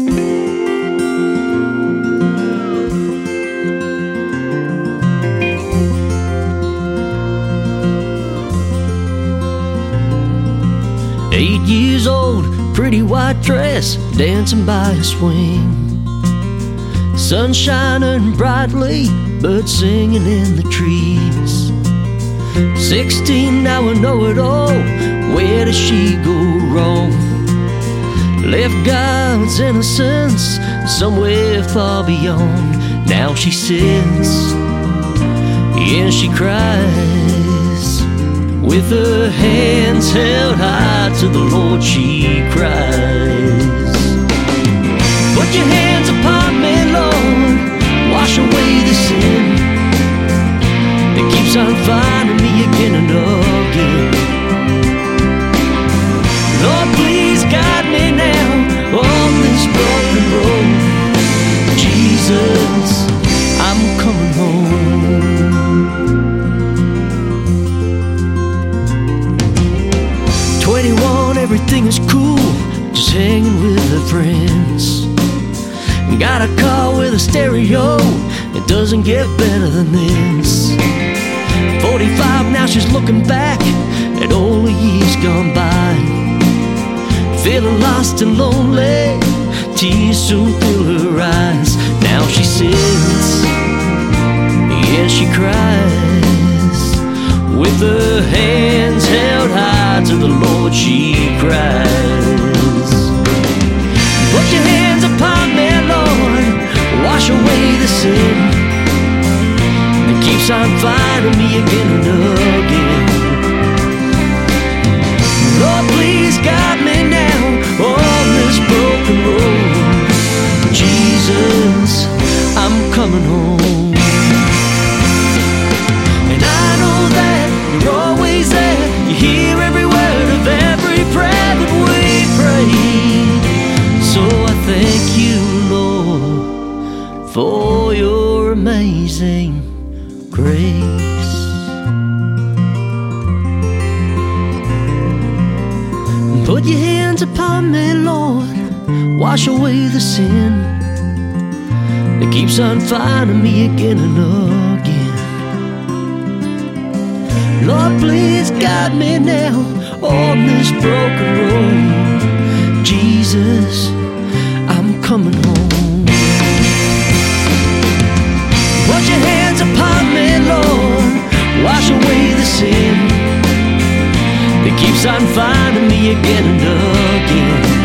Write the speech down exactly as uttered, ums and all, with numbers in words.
Eight years old, pretty white dress, dancing by a swing. Sun shining brightly, birds singing in the trees. Sixteen, now I know it all. Where does she go wrong? Left God's innocence somewhere far beyond. Now she sits, yeah, she cries. With her hands held high to the Lord she cries. Put your hands upon me, Lord, wash away the sin that keeps on finding me again and again. Lord, please guide me now on this broken road. Jesus, I'm coming home. twenty-one, everything is cool, just hanging with her friends. Got a car with a stereo, it doesn't get better than this. forty-five, now she's looking back at all the years gone by. Feeling lost and lonely, tears soon fill her eyes. Now she sits, yeah, she cries. With her hands held high to the Lord she cries. Put your hands upon me, Lord, wash away the sin that keeps on finding me again and again. Lord, please guide me now on this broken road. Jesus, I'm coming home. And I know that you're always there. You hear every word of every prayer that we pray. So I thank you, Lord, for your amazing grace. Put your hands upon me, Lord, wash away the sin that keeps on finding me again and again. Lord, please guide me now on this broken road. Jesus, I'm coming home. Put your hands upon me, Lord, wash away the sin that keeps on finding me again and again.